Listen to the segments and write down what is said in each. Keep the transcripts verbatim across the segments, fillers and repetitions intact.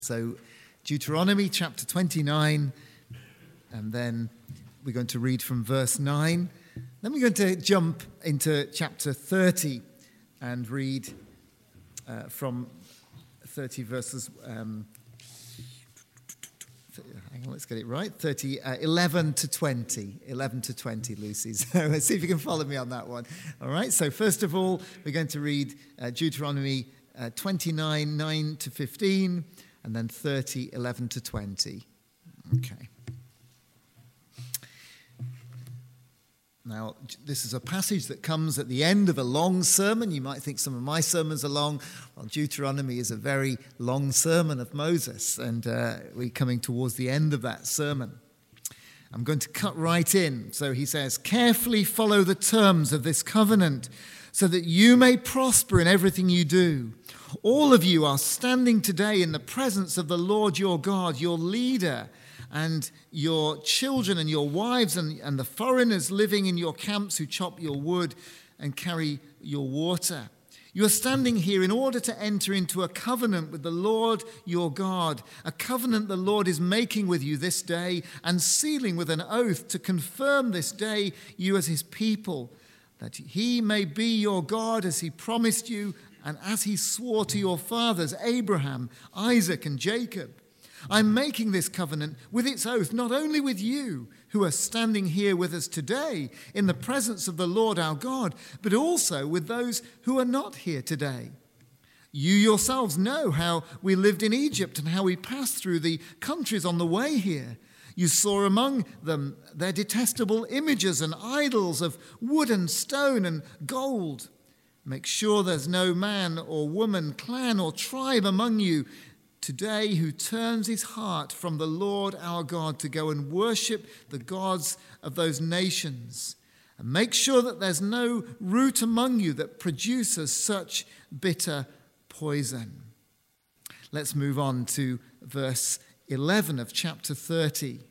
So Deuteronomy chapter twenty-nine, and then we're going to read from verse nine. Then we're going to jump into chapter thirty and read uh, from thirty verses, um, hang on, let's get it right, thirty, uh, eleven to twenty, eleven to twenty, Lucy. So let's see if you can follow me on that one. All right, so first of all, we're going to read uh, Deuteronomy uh, twenty-nine, nine to fifteen, and then thirty, eleven to twenty. Okay. Now, this is a passage that comes at the end of a long sermon. You might think some of my sermons are long. Well, Deuteronomy is a very long sermon of Moses, and uh, we're coming towards the end of that sermon. I'm going to cut right in. So he says, "Carefully follow the terms of this covenant, so that you may prosper in everything you do. All of you are standing today in the presence of the Lord your God, your leader, and your children and your wives and, and the foreigners living in your camps who chop your wood and carry your water. You are standing here in order to enter into a covenant with the Lord your God, a covenant the Lord is making with you this day and sealing with an oath to confirm this day you as his people, that he may be your God as he promised you and as he swore to your fathers, Abraham, Isaac, and Jacob. I'm making this covenant with its oath, not only with you who are standing here with us today in the presence of the Lord our God, but also with those who are not here today. You yourselves know how we lived in Egypt and how we passed through the countries on the way here. You saw among them their detestable images and idols of wood and stone and gold. Make sure there's no man or woman, clan or tribe among you today who turns his heart from the Lord our God to go and worship the gods of those nations. And make sure that there's no root among you that produces such bitter poison." Let's move on to verse eleven of chapter thirty.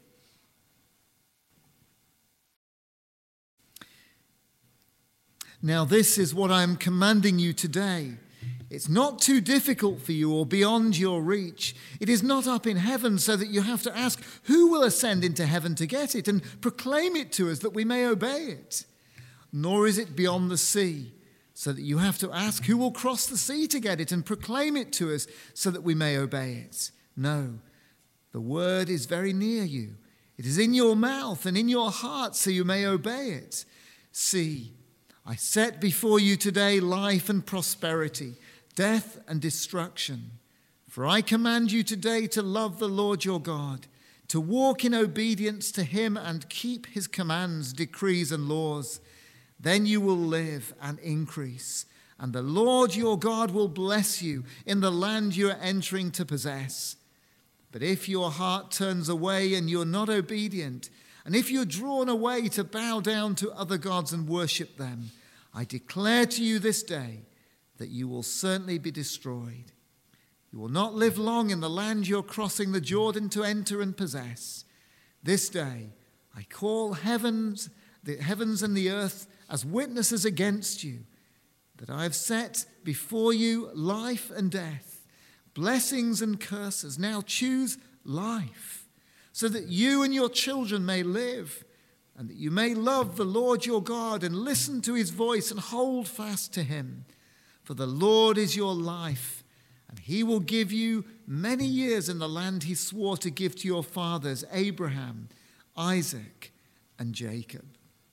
"Now this is what I am commanding you today. It's not too difficult for you or beyond your reach. It is not up in heaven so that you have to ask, who will ascend into heaven to get it and proclaim it to us that we may obey it? Nor is it beyond the sea so that you have to ask, who will cross the sea to get it and proclaim it to us so that we may obey it? No, the word is very near you. It is in your mouth and in your heart so you may obey it. See, I set before you today life and prosperity, death and destruction. For I command you today to love the Lord your God, to walk in obedience to him and keep his commands, decrees, and laws. Then you will live and increase, and the Lord your God will bless you in the land you are entering to possess. But if your heart turns away and you're not obedient, and if you're drawn away to bow down to other gods and worship them, I declare to you this day that you will certainly be destroyed. You will not live long in the land you're crossing the Jordan to enter and possess. This day I call heavens, the heavens and the earth as witnesses against you, that I have set before you life and death, blessings and curses. Now choose life, so that you and your children may live, and that you may love the Lord your God and listen to his voice and hold fast to him. For the Lord is your life, and he will give you many years in the land he swore to give to your fathers, Abraham, Isaac, and Jacob."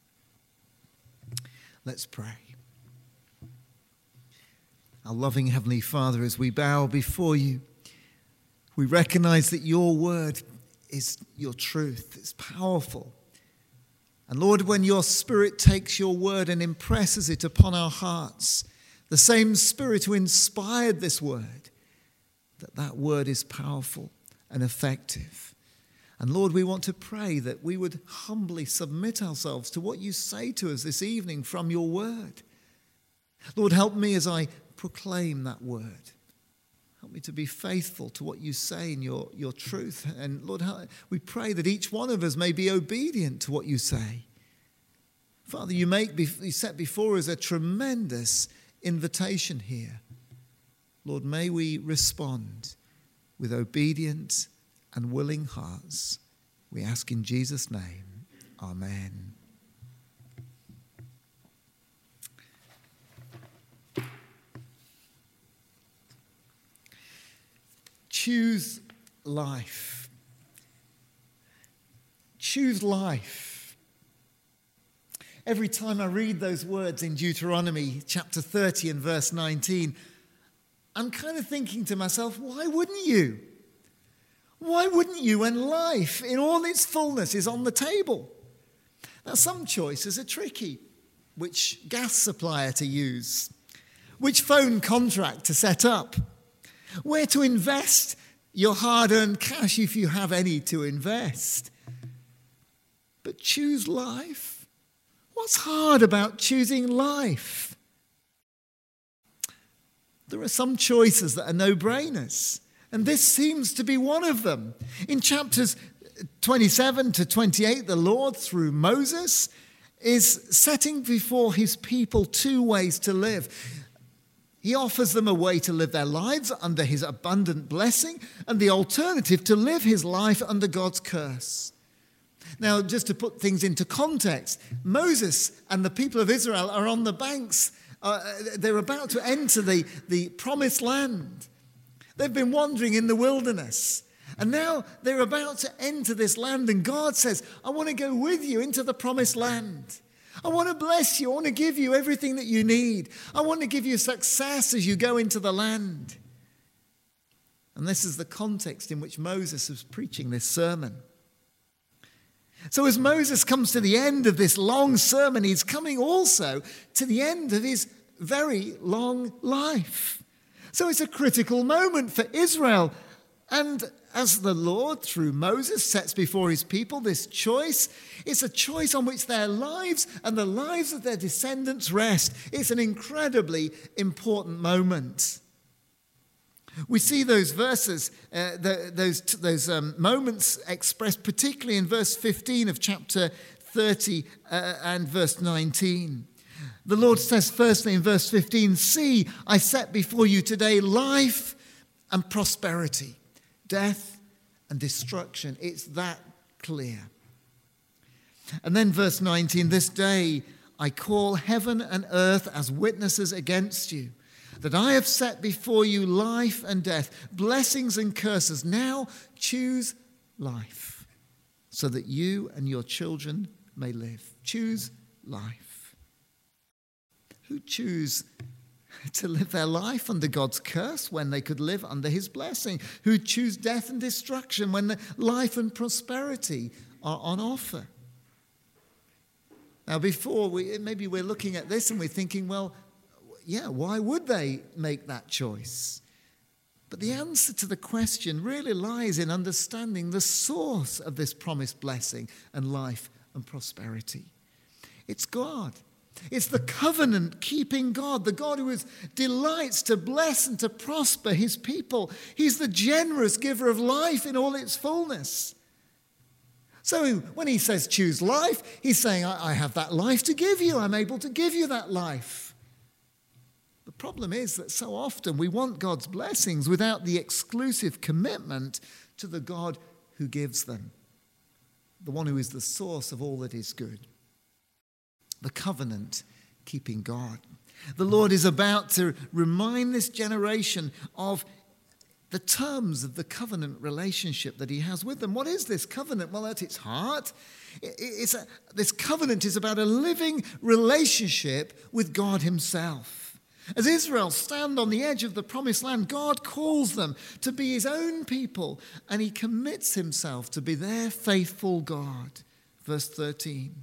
Let's pray. Our loving Heavenly Father, as we bow before you, we recognize that your word is your truth. It's powerful. And Lord, when your Spirit takes your word and impresses it upon our hearts, the same Spirit who inspired this word, that that word is powerful and effective. And Lord, we want to pray that we would humbly submit ourselves to what you say to us this evening from your word. Lord, help me as I proclaim that word. Help me to be faithful to what you say in your, your truth. And Lord, we pray that each one of us may be obedient to what you say. Father, you make you set before us a tremendous invitation here. Lord, may we respond with obedient and willing hearts. We ask in Jesus' name. Amen. Choose life. Choose life. Every time I read those words in Deuteronomy chapter thirty and verse nineteen, I'm kind of thinking to myself, why wouldn't you? Why wouldn't you when life in all its fullness is on the table? Now, some choices are tricky. Which gas supplier to use? Which phone contract to set up? Where to invest your hard-earned cash if you have any to invest? But choose life. What's hard about choosing life? There are some choices that are no-brainers, and this seems to be one of them. In chapters twenty-seven to twenty-eight, the Lord, through Moses, is setting before his people two ways to live. He offers them a way to live their lives under his abundant blessing, and the alternative to live his life under God's curse. Now, just to put things into context, Moses and the people of Israel are on the banks. Uh, they're about to enter the, the promised land. They've been wandering in the wilderness. And now they're about to enter this land. And God says, I want to go with you into the promised land. I want to bless you. I want to give you everything that you need. I want to give you success as you go into the land. And this is the context in which Moses is preaching this sermon. So as Moses comes to the end of this long sermon, he's coming also to the end of his very long life. So it's a critical moment for Israel. And as the Lord, through Moses, sets before his people this choice, it's a choice on which their lives and the lives of their descendants rest. It's an incredibly important moment. We see those verses, uh, the, those, those um, moments expressed particularly in verse fifteen of chapter thirty uh, and verse nineteen. The Lord says firstly in verse fifteen, see, I set before you today life and prosperity, death and destruction. It's that clear. And then verse nineteen, this day I call heaven and earth as witnesses against you, that I have set before you life and death, blessings and curses. Now choose life, so that you and your children may live. Choose life. Who choose to live their life under God's curse when they could live under his blessing? Who choose death and destruction when the life and prosperity are on offer? Now, before we, maybe we're looking at this and we're thinking, well, yeah, why would they make that choice? But the answer to the question really lies in understanding the source of this promised blessing and life and prosperity. It's God. It's the covenant-keeping God, the God who is, delights to bless and to prosper his people. He's the generous giver of life in all its fullness. So when he says choose life, he's saying, I, I have that life to give you. I'm able to give you that life. The problem is that so often we want God's blessings without the exclusive commitment to the God who gives them, the one who is the source of all that is good. The covenant-keeping God. The Lord is about to remind this generation of the terms of the covenant relationship that he has with them. What is this covenant? Well, at its heart, it's a, this covenant is about a living relationship with God himself. As Israel stand on the edge of the promised land, God calls them to be his own people, and he commits himself to be their faithful God. Verse thirteen.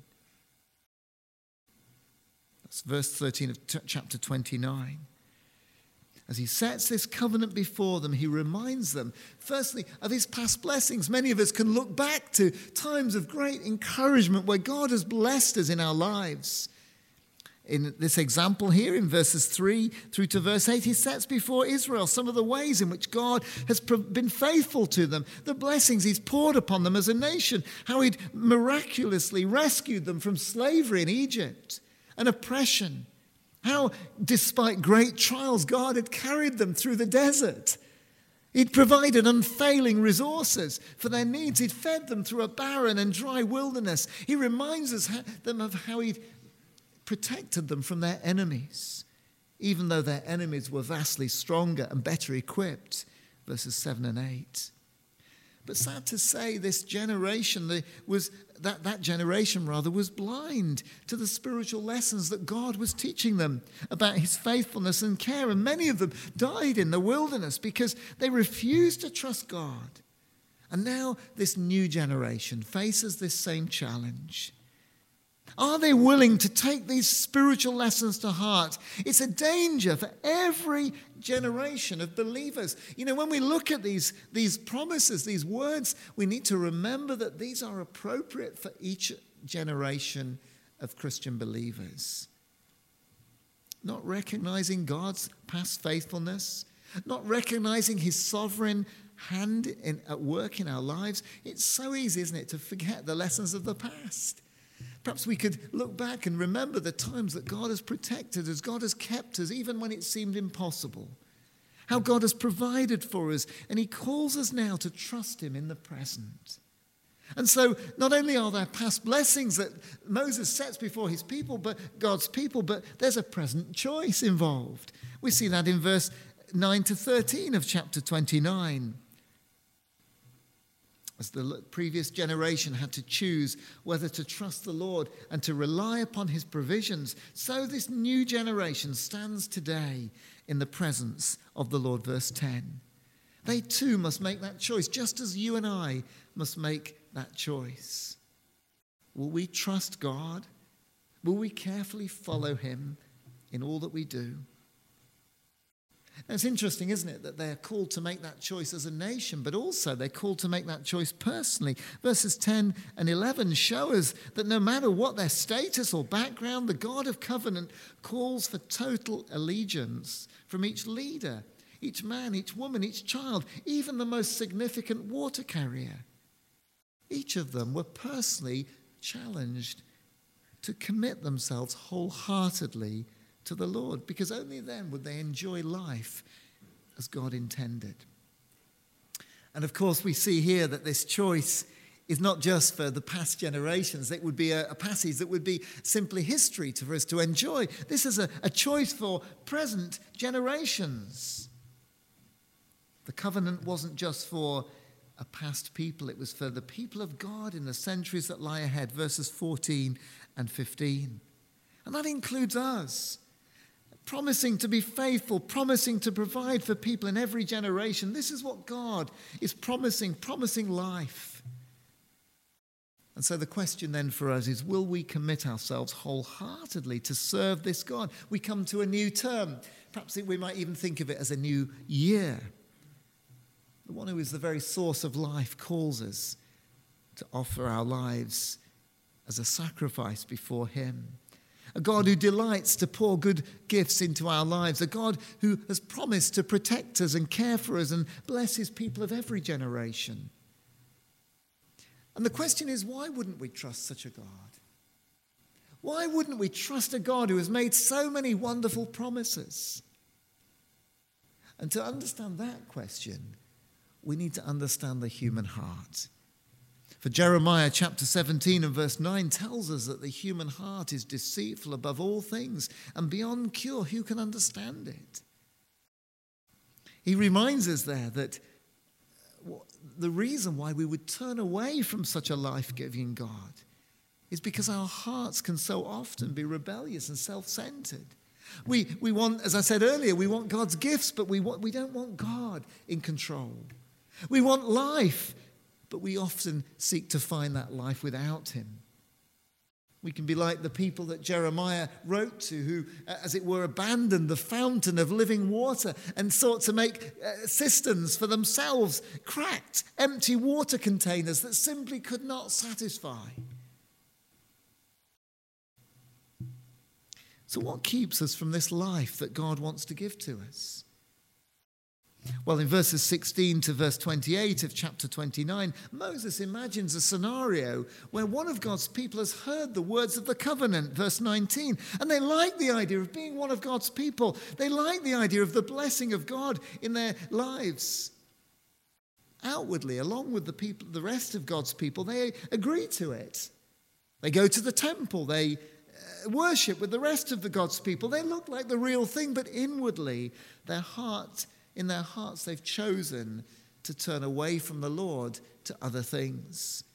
That's verse thirteen of t- chapter twenty-nine. As he sets this covenant before them, he reminds them, firstly, of his past blessings. Many of us can look back to times of great encouragement where God has blessed us in our lives. In this example here, in verses three through to verse eight, he sets before Israel some of the ways in which God has been faithful to them, the blessings he's poured upon them as a nation, how he'd miraculously rescued them from slavery in Egypt and oppression, how, despite great trials, God had carried them through the desert. He'd provided unfailing resources for their needs. He'd fed them through a barren and dry wilderness. He reminds us how, them of how he'd protected them from their enemies, even though their enemies were vastly stronger and better equipped, verses seven and eight. But sad to say, this generation the, was that, that generation rather was blind to the spiritual lessons that God was teaching them about his faithfulness and care. And many of them died in the wilderness because they refused to trust God. And now this new generation faces this same challenge. Are they willing to take these spiritual lessons to heart? It's a danger for every generation of believers. You know, when we look at these, these promises, these words, we need to remember that these are appropriate for each generation of Christian believers. Not recognizing God's past faithfulness, not recognizing his sovereign hand in, at work in our lives. It's so easy, isn't it, to forget the lessons of the past. Perhaps we could look back and remember the times that God has protected us, God has kept us, even when it seemed impossible. How God has provided for us, and he calls us now to trust him in the present. And so not only are there past blessings that Moses sets before his people, but God's people, but there's a present choice involved. We see that in verse nine to thirteen of chapter twenty-nine. As the previous generation had to choose whether to trust the Lord and to rely upon his provisions, so this new generation stands today in the presence of the Lord. Verse ten. They too must make that choice, just as you and I must make that choice. Will we trust God? Will we carefully follow him in all that we do? Now, it's interesting, isn't it, that they're called to make that choice as a nation, but also they're called to make that choice personally. Verses ten and eleven show us that no matter what their status or background, the God of covenant calls for total allegiance from each leader, each man, each woman, each child, even the most significant water carrier. Each of them were personally challenged to commit themselves wholeheartedly to the Lord, because only then would they enjoy life as God intended. And of course, we see here that this choice is not just for the past generations. It would be a, a passage that would be simply history to, for us to enjoy. This is a, a choice for present generations. The covenant wasn't just for a past people, it was for the people of God in the centuries that lie ahead, verses fourteen and fifteen. And that includes us. Promising to be faithful, promising to provide for people in every generation. This is what God is promising, promising life. And so the question then for us is, will we commit ourselves wholeheartedly to serve this God? We come to a new term. Perhaps we might even think of it as a new year. The one who is the very source of life calls us to offer our lives as a sacrifice before him. A God who delights to pour good gifts into our lives. A God who has promised to protect us and care for us and bless his people of every generation. And the question is, why wouldn't we trust such a God? Why wouldn't we trust a God who has made so many wonderful promises? And to understand that question, we need to understand the human heart. For Jeremiah chapter seventeen and verse nine tells us that the human heart is deceitful above all things and beyond cure. Who can understand it? He reminds us there that the reason why we would turn away from such a life-giving God is because our hearts can so often be rebellious and self-centered. We, we want, as I said earlier, we want God's gifts, but we, want, we don't want God in control. We want life, but we often seek to find that life without him. We can be like the people that Jeremiah wrote to, who, as it were, abandoned the fountain of living water and sought to make uh, cisterns for themselves, cracked, empty water containers that simply could not satisfy. So what keeps us from this life that God wants to give to us? Well, in verses sixteen to verse twenty-eight of chapter twenty-nine, Moses imagines a scenario where one of God's people has heard the words of the covenant, verse nineteen, and they like the idea of being one of God's people. They like the idea of the blessing of God in their lives. outwardly, along with the people, the rest of God's people, they agree to it. They go to the temple. They uh, worship with the rest of the God's people. They look like the real thing, but inwardly, their heart, in their hearts, they've chosen to turn away from the Lord to other things.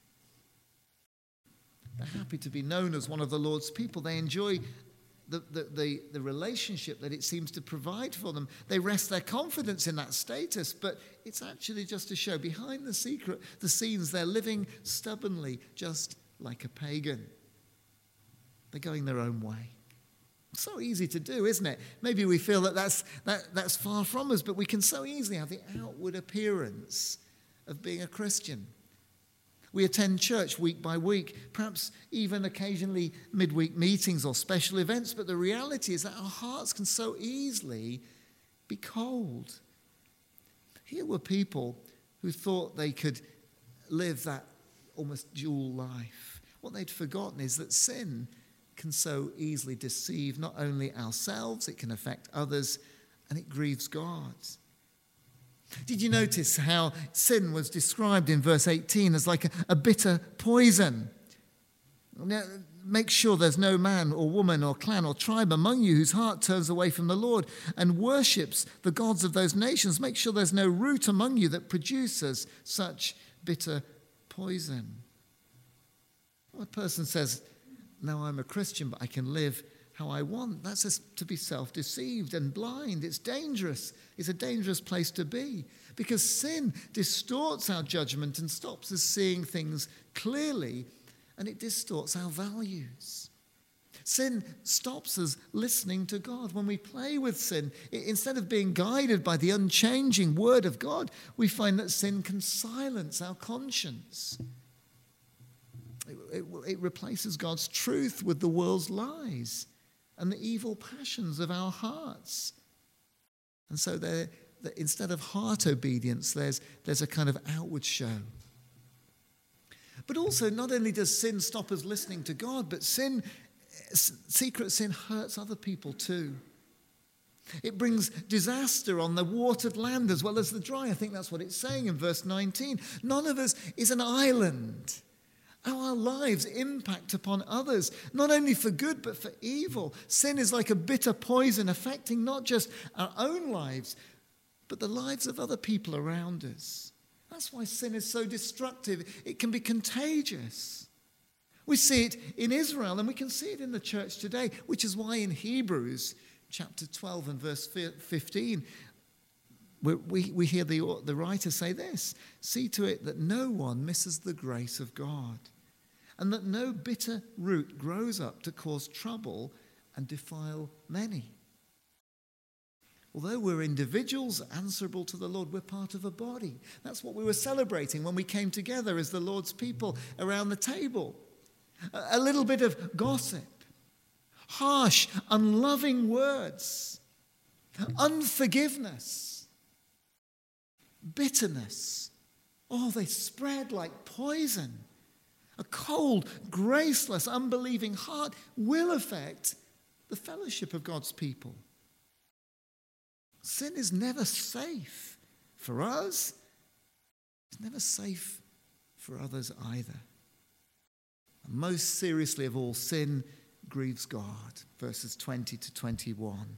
They're happy to be known as one of the Lord's people. They enjoy the, the, the, the relationship that it seems to provide for them. They rest their confidence in that status, but it's actually just a show. Behind the secret, the scenes, they're living stubbornly, just like a pagan. They're going their own way. So easy to do, isn't it? Maybe we feel that that's, that, that's far from us, but we can so easily have the outward appearance of being a Christian. We attend church week by week, perhaps even occasionally midweek meetings or special events, but the reality is that our hearts can so easily be cold. Here were people who thought they could live that almost dual life. What they'd forgotten is that sin can so easily deceive not only ourselves, it can affect others, and it grieves God. Did you notice how sin was described in verse eighteen as like a, a bitter poison? Now, make sure there's no man or woman or clan or tribe among you whose heart turns away from the Lord and worships the gods of those nations. Make sure there's no root among you that produces such bitter poison. When a person says, no, I'm a Christian, but I can live how I want, that's just to be self-deceived and blind. It's dangerous. It's a dangerous place to be because sin distorts our judgment and stops us seeing things clearly, and it distorts our values. Sin stops us listening to God. When we play with sin, it, instead of being guided by the unchanging word of God, we find that sin can silence our conscience. It, it, it replaces God's truth with the world's lies and the evil passions of our hearts. And so there, instead of heart obedience, there's, there's a kind of outward show. But also, not only does sin stop us listening to God, but sin, secret sin hurts other people too. It brings disaster on the watered land as well as the dry. I think that's what it's saying in verse nineteen. None of us is an island. How our lives impact upon others, not only for good but for evil. Sin is like a bitter poison affecting not just our own lives, but the lives of other people around us. That's why sin is so destructive. It can be contagious. We see it in Israel and we can see it in the church today, which is why in Hebrews chapter twelve and verse fifteen, we, we, we hear the, the writer say this: see to it that no one misses the grace of God, and that no bitter root grows up to cause trouble and defile many. Although we're individuals answerable to the Lord, we're part of a body. That's what we were celebrating when we came together as the Lord's people around the table. A, a little bit of gossip, harsh, unloving words, unforgiveness, bitterness. Oh, they spread like poison. A cold, graceless, unbelieving heart will affect the fellowship of God's people. Sin is never safe for us. It's never safe for others either. And most seriously of all, sin grieves God. Verses twenty to twenty-one.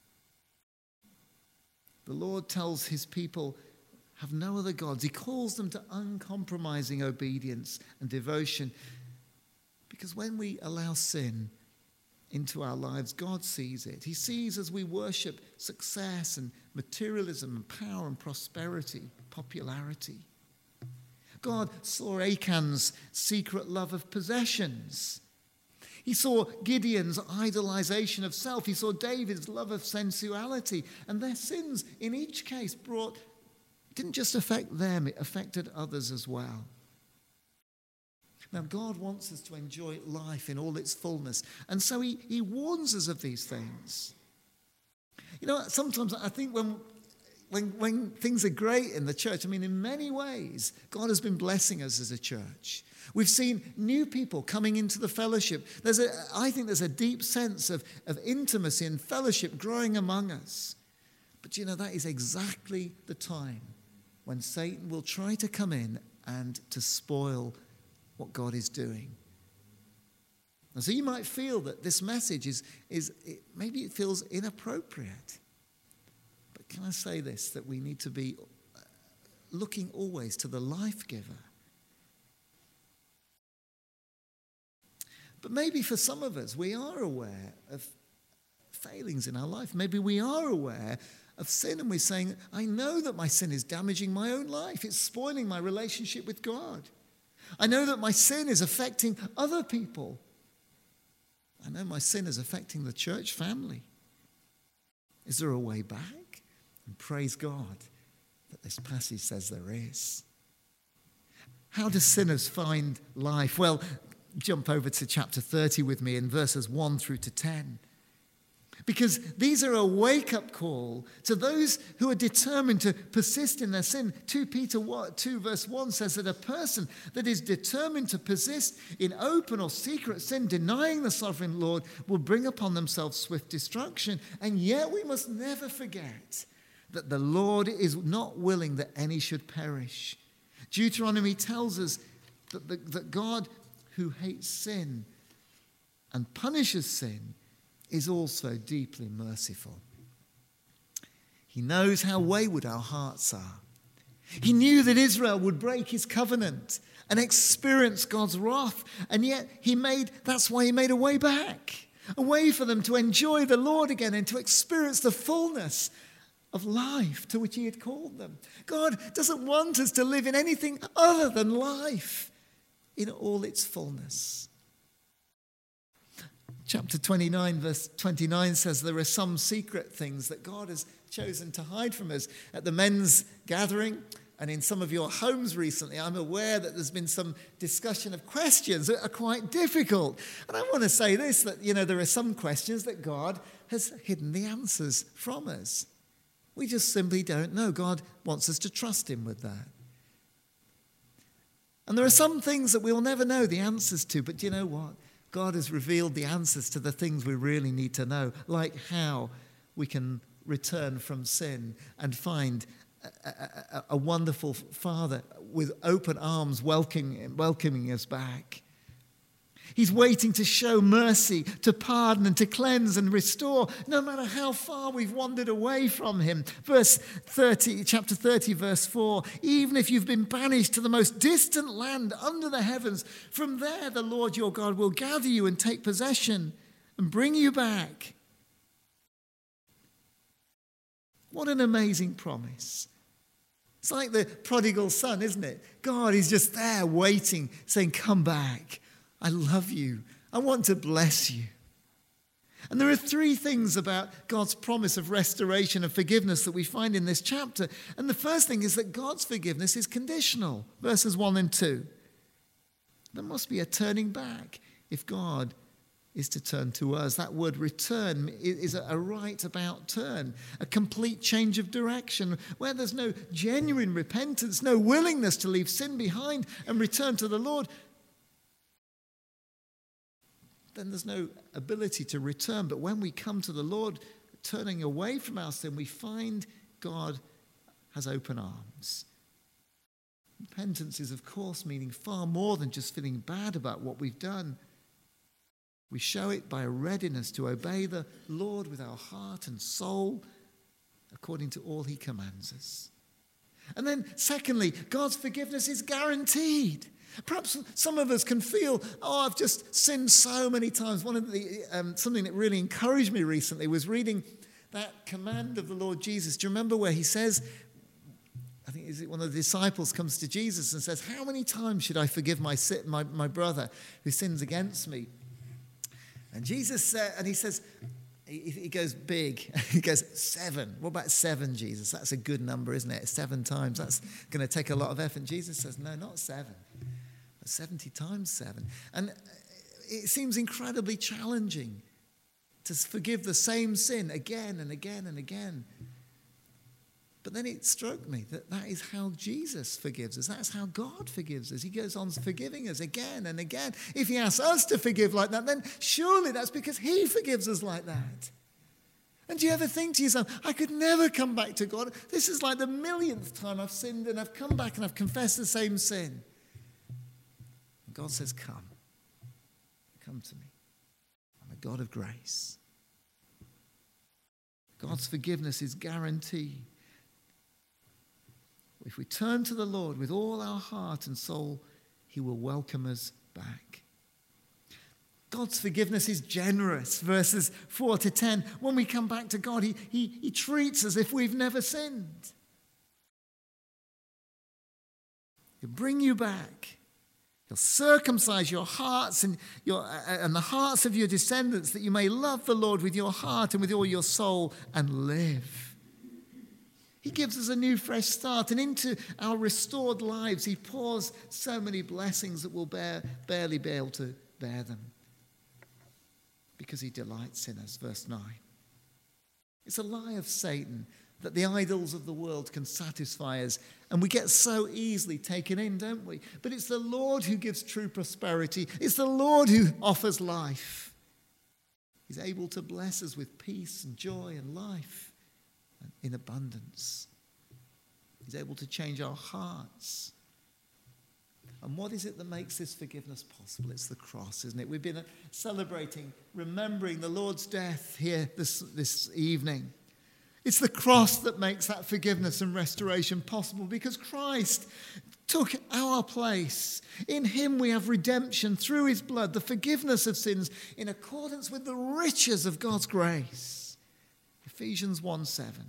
The Lord tells his people, have no other gods. He calls them to uncompromising obedience and devotion. Because when we allow sin into our lives, God sees it. He sees as we worship success and materialism and power and prosperity, popularity. God saw Achan's secret love of possessions. He saw Gideon's idolization of self. He saw David's love of sensuality. And their sins in each case brought, didn't just affect them, it affected others as well. Now, God wants us to enjoy life in all its fullness. And so he, he warns us of these things. You know, sometimes I think when, when, when things are great in the church, I mean, in many ways, God has been blessing us as a church. We've seen new people coming into the fellowship. There's a, I think there's a deep sense of, of intimacy and fellowship growing among us. But, you know, that is exactly the time when Satan will try to come in and to spoil what God is doing. And so you might feel that this message is, is it, maybe it feels inappropriate. But can I say this, that we need to be looking always to the life giver. But maybe for some of us, we are aware of failings in our life. Maybe we are aware of sin and we're saying, I know that my sin is damaging my own life. It's spoiling my relationship with God. I know that my sin is affecting other people. I know my sin is affecting the church family. Is there a way back? And praise God that this passage says there is. How do sinners find life? Well, jump over to chapter thirty with me in verses one through to ten. Because these are a wake-up call to those who are determined to persist in their sin. Second Peter two verse one says that a person that is determined to persist in open or secret sin, denying the sovereign Lord, will bring upon themselves swift destruction. And yet we must never forget that the Lord is not willing that any should perish. Deuteronomy tells us that, the, that God, who hates sin and punishes sin, is also deeply merciful. He knows how wayward our hearts are. He knew that Israel would break his covenant and experience God's wrath, and yet he made, that's why he made a way back, a way for them to enjoy the Lord again and to experience the fullness of life to which he had called them. God doesn't want us to live in anything other than life in all its fullness. Chapter twenty-nine, verse twenty-nine says there are some secret things that God has chosen to hide from us. At the men's gathering and in some of your homes recently, I'm aware that there's been some discussion of questions that are quite difficult. And I want to say this, that, you know, there are some questions that God has hidden the answers from us. We just simply don't know. God wants us to trust him with that. And there are some things that we'll never know the answers to, but do you know what? God has revealed the answers to the things we really need to know, like how we can return from sin and find a, a, a wonderful Father with open arms welcoming, welcoming us back. He's waiting to show mercy, to pardon and to cleanse and restore, no matter how far we've wandered away from him. Verse thirty, chapter thirty, verse four, even if you've been banished to the most distant land under the heavens, from there the Lord your God will gather you and take possession and bring you back. What an amazing promise. It's like the prodigal son, isn't it? God is just there waiting, saying, come back. I love you. I want to bless you. And there are three things about God's promise of restoration and forgiveness that we find in this chapter. And the first thing is that God's forgiveness is conditional. Verses one and two. There must be a turning back if God is to turn to us. That word return is a right about turn, a complete change of direction, where there's no genuine repentance, no willingness to leave sin behind and return to the Lord. Then there's no ability to return. But when we come to the Lord, turning away from our sin, we find God has open arms. Repentance is, of course, meaning far more than just feeling bad about what we've done. We show it by a readiness to obey the Lord with our heart and soul, according to all he commands us. And then, secondly, God's forgiveness is guaranteed. Perhaps some of us can feel, oh, I've just sinned so many times. One of the um, something that really encouraged me recently was reading that command of the Lord Jesus. Do you remember where he says, I think is it one of the disciples comes to Jesus and says, how many times should I forgive my my, my brother who sins against me? And Jesus said, and he says, he, he goes big. He goes, seven. What about seven, Jesus? That's a good number, isn't it? Seven times. That's going to take a lot of effort. And Jesus says, no, not seven. seventy times seven. And it seems incredibly challenging to forgive the same sin again and again and again. But then it struck me that that is how Jesus forgives us. That's how God forgives us. He goes on forgiving us again and again. If he asks us to forgive like that, then surely that's because he forgives us like that. And do you ever think to yourself, I could never come back to God. This is like the millionth time I've sinned and I've come back and I've confessed the same sin. And God says, come. Come to me. I'm a God of grace. God's forgiveness is guaranteed. If we turn to the Lord with all our heart and soul, he will welcome us back. God's forgiveness is generous, verses four to ten. When we come back to God, he, he, he treats us as if we've never sinned. He'll bring you back. He'll circumcise your hearts and, your, and the hearts of your descendants, that you may love the Lord with your heart and with all your soul and live. He gives us a new fresh start, and into our restored lives he pours so many blessings that we'll bear, barely be able to bear them, because he delights in us. Verse nine. It's a lie of Satan that the idols of the world can satisfy us, and we get so easily taken in, don't we? But it's the Lord who gives true prosperity. It's the Lord who offers life. He's able to bless us with peace and joy and life in abundance. He's able to change our hearts. And what is it that makes this forgiveness possible? It's the cross, isn't it? We've been celebrating, remembering the Lord's death here this, this evening. It's the cross that makes that forgiveness and restoration possible, because Christ took our place. In him we have redemption through his blood, the forgiveness of sins in accordance with the riches of God's grace. Ephesians one seven.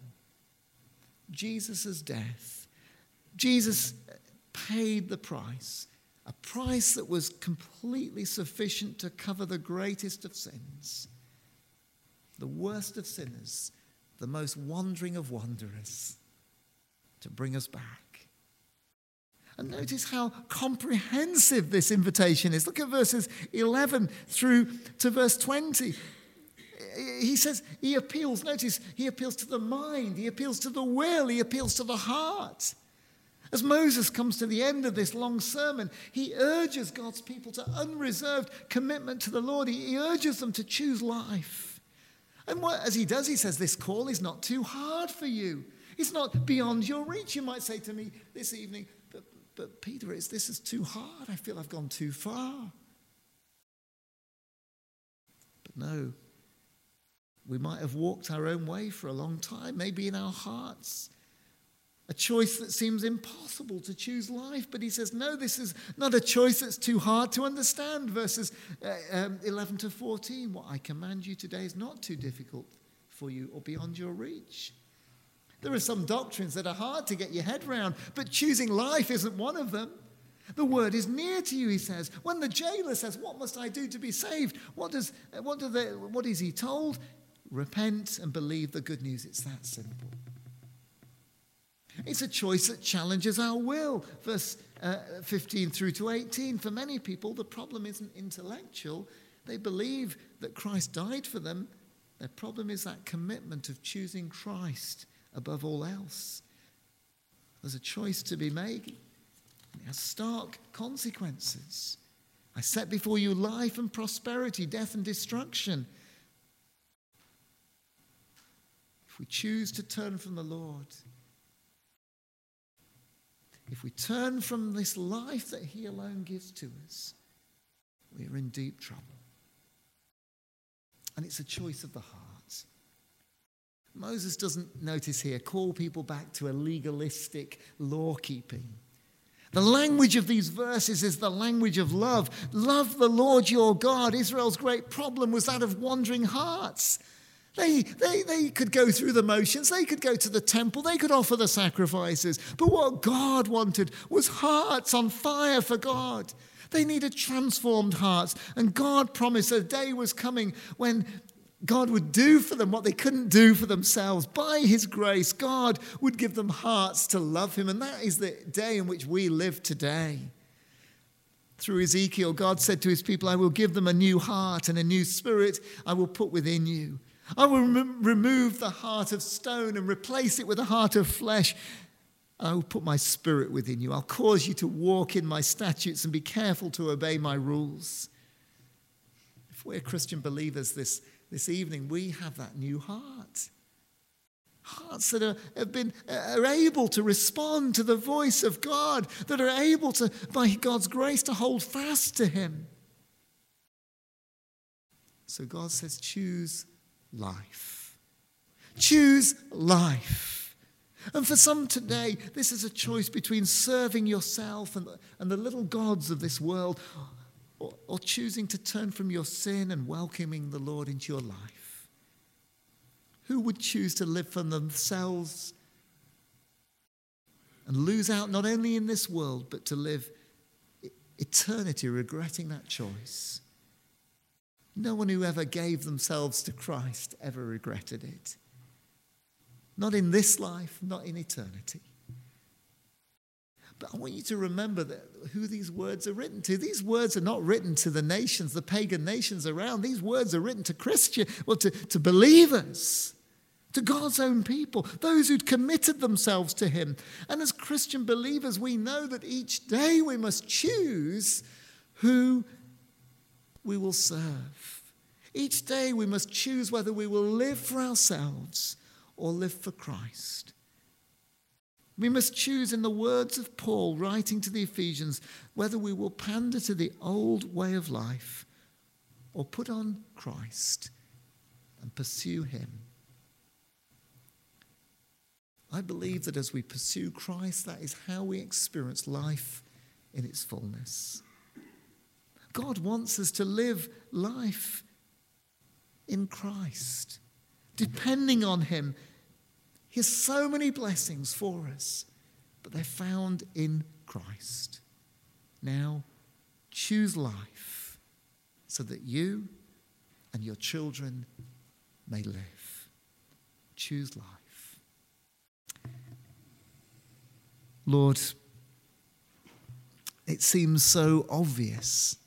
Jesus' death. Jesus paid the price, a price that was completely sufficient to cover the greatest of sins, the worst of sinners, the most wandering of wanderers, to bring us back. And notice how comprehensive this invitation is. Look at verses eleven through to verse twenty. He says, he appeals, notice, he appeals to the mind, he appeals to the will, he appeals to the heart. As Moses comes to the end of this long sermon, he urges God's people to unreserved commitment to the Lord. He, he urges them to choose life. And what, as he does, he says, this call is not too hard for you. It's not beyond your reach. You might say to me this evening, but, but Peter, it's, this is too hard. I feel I've gone too far. But no. We might have walked our own way for a long time, maybe in our hearts. A choice that seems impossible to choose life. But he says, no, this is not a choice that's too hard to understand. Verses uh, um, eleven to fourteen. What I command you today is not too difficult for you or beyond your reach. There are some doctrines that are hard to get your head around, but choosing life isn't one of them. The word is near to you, he says. When the jailer says, what must I do to be saved? What does what do they, what is he told? Repent and believe the good news. It's that simple. It's a choice that challenges our will. Verse uh, fifteen through to eighteen. For many people, the problem isn't intellectual. They believe that Christ died for them. Their problem is that commitment of choosing Christ above all else. There's a choice to be made. It has stark consequences. I set before you life and prosperity, death and destruction. If we choose to turn from the Lord, if we turn from this life that he alone gives to us, we are in deep trouble. And it's a choice of the heart. Moses doesn't, notice here, call people back to a legalistic law keeping. The language of these verses is the language of love. Love the Lord your God. Israel's great problem was that of wandering hearts. They, they, they could go through the motions. They could go to the temple. They could offer the sacrifices. But what God wanted was hearts on fire for God. They needed transformed hearts. And God promised a day was coming when God would do for them what they couldn't do for themselves. By his grace, God would give them hearts to love him. And that is the day in which we live today. Through Ezekiel, God said to his people, I will give them a new heart and a new spirit I will put within you. I will rem- remove the heart of stone and replace it with a heart of flesh. I will put my spirit within you. I'll cause you to walk in my statutes and be careful to obey my rules. If we're Christian believers this, this evening, we have that new heart. Hearts that are, have been, are able to respond to the voice of God, that are able to, by God's grace, to hold fast to him. So God says, choose life. Choose life. And for some today, this is a choice between serving yourself and the, and the little gods of this world, or, or choosing to turn from your sin and welcoming the Lord into your life. Who would choose to live for themselves and lose out not only in this world, but to live eternity regretting that choice? No one who ever gave themselves to Christ ever regretted it. Not in this life, not in eternity. But I want you to remember that who these words are written to. These words are not written to the nations, the pagan nations around. These words are written to Christians, well, to, to believers, to God's own people, those who'd committed themselves to him. And as Christian believers, we know that each day we must choose who we will serve. Each day we must choose whether we will live for ourselves or live for Christ. We must choose, in the words of Paul writing to the Ephesians, whether we will pander to the old way of life or put on Christ and pursue him. I believe that as we pursue Christ, that is how we experience life in its fullness. God wants us to live life in Christ, depending on him. He has so many blessings for us, but they're found in Christ. Now, choose life so that you and your children may live. Choose life. Lord, it seems so obvious